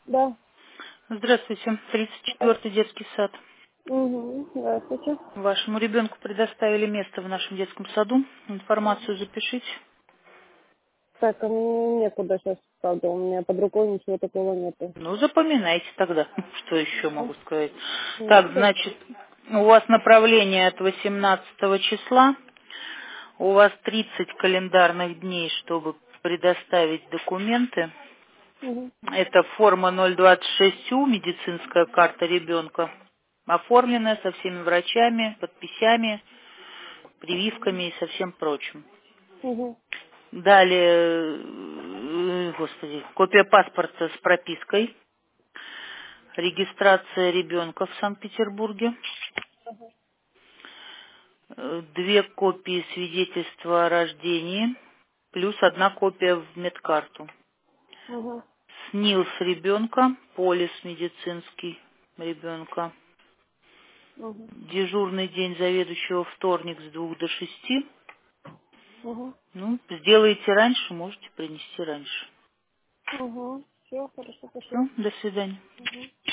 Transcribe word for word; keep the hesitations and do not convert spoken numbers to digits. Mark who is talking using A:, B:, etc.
A: Да.
B: Здравствуйте. тридцать четвёртый детский сад.
A: Угу. Здравствуйте.
B: Вашему ребенку предоставили место в нашем детском саду. Информацию запишите.
A: Так, а мне некуда сейчас, правда, у меня под рукой ничего такого нету.
B: Ну, запоминайте тогда, что еще могу сказать.
A: Ну,
B: Так,
A: хорошо.
B: значит, у вас направление от восемнадцатого числа. У вас тридцать календарных дней, чтобы предоставить документы.
A: Угу.
B: Это форма ноль двадцать шесть У, медицинская карта ребенка. Оформленная со всеми врачами, подписями, прививками и со всем прочим.
A: Угу.
B: Далее, э, господи, копия паспорта с пропиской, регистрация ребенка в Санкт-Петербурге, э, две копии свидетельства о рождении, плюс одна копия в медкарту.
A: Угу.
B: СНИЛС ребенка, полис медицинский ребенка.
A: Угу.
B: Дежурный день заведующего вторник с двух до шести.
A: Угу.
B: Ну, сделаете раньше, можете принести раньше.
A: Угу. Все, хорошо,
B: Все,
A: спасибо.
B: до свидания.
A: Угу.